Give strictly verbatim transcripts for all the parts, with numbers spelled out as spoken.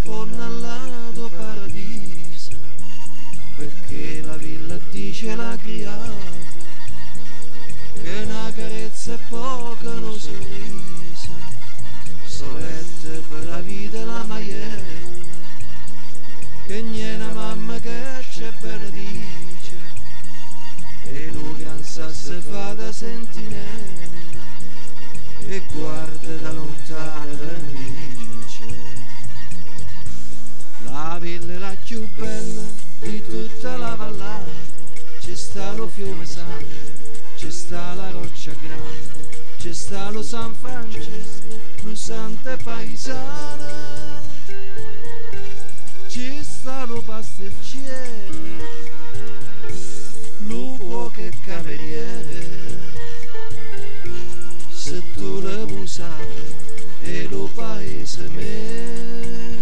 sfonda al lato paradiso, perché la villa dice la criata che una carezza è poca, no sorriso, solette per la vita e la maiella, che n'è una mamma che c'è benedice, e lo gran sasse fa da sentinella, e guarda da lontano dice: la villa è la più bella di tutta la vallata, c'è sta lo fiume sangue, c'è sta la roccia grande, c'è sta lo San Francesco, lo sante paesana, c'è sta lo pasticciere, lo cuoco e cameriere. Se tu le vuoi sapere è lo paese me.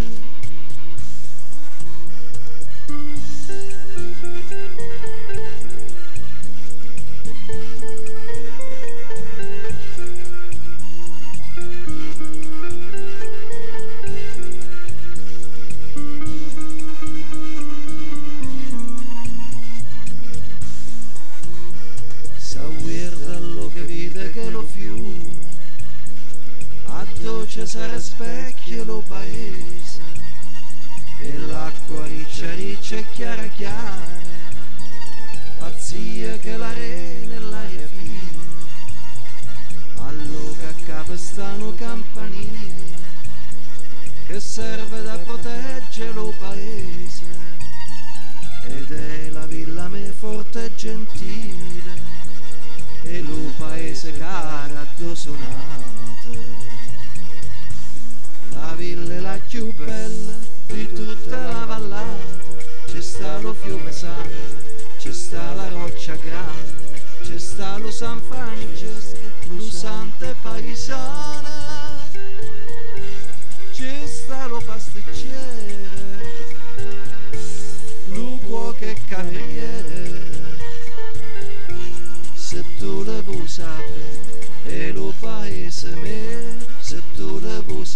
Dolce sarà specchio lo paese, e l'acqua riccia riccia e chiara chiara, pazzia che l'arena e l'aria fina, allora a capo stanno campanile, che serve da proteggere lo paese, ed è la villa me forte e gentile, e lo paese cara addosonata. La villa è la più bella di tutta la vallata, c'è sta lo fiume sangue, c'è sta la roccia grande, c'è sta lo San Francesco, lo sante paesana, c'è sta lo pasticciere, lo cuoco e cameriere. Se tu le vuoi sapere è lo paese me, se tu le vuoi